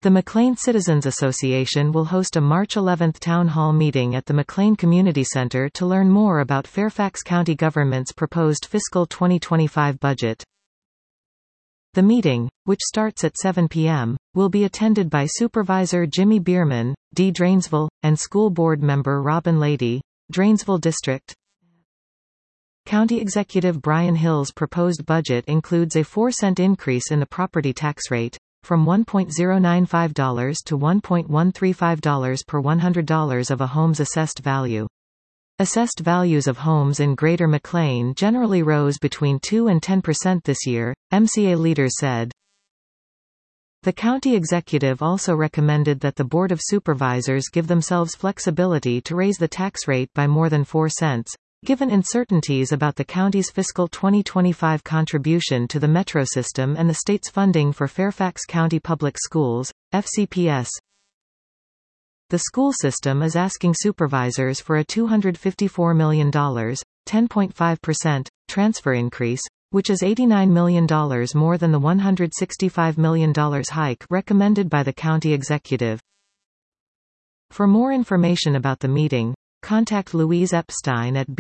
The McLean Citizens Association will host a March 11 town hall meeting at the McLean Community Center to learn more about Fairfax County government's proposed fiscal 2025 budget. The meeting, which starts at 7 p.m., will be attended by Supervisor Jimmy Bierman, D. Drainesville, and School Board Member Robin Lady, Drainesville District. County Executive Brian Hill's proposed budget includes a 4-cent increase in the property tax rate, from $1.095 to $1.135 per $100 of a home's assessed value. Assessed values of homes in Greater McLean generally rose between 2 and 10% this year, MCA leaders said. The county executive also recommended that the Board of Supervisors give themselves flexibility to raise the tax rate by more than 4 cents, given uncertainties about the county's fiscal 2025 contribution to the metro system and the state's funding for Fairfax County Public Schools, FCPS. The school system is asking supervisors for a $254 million, 10.5%, transfer increase, which is $89 million more than the $165 million hike recommended by the county executive. For more information about the meeting, contact Louise Epstein at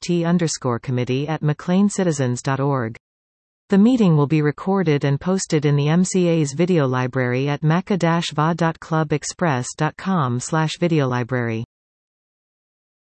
b-t_committee@mcleancitizens.org. The meeting will be recorded and posted in the MCA's video library at maca-va.clubexpress.com/videolibrary.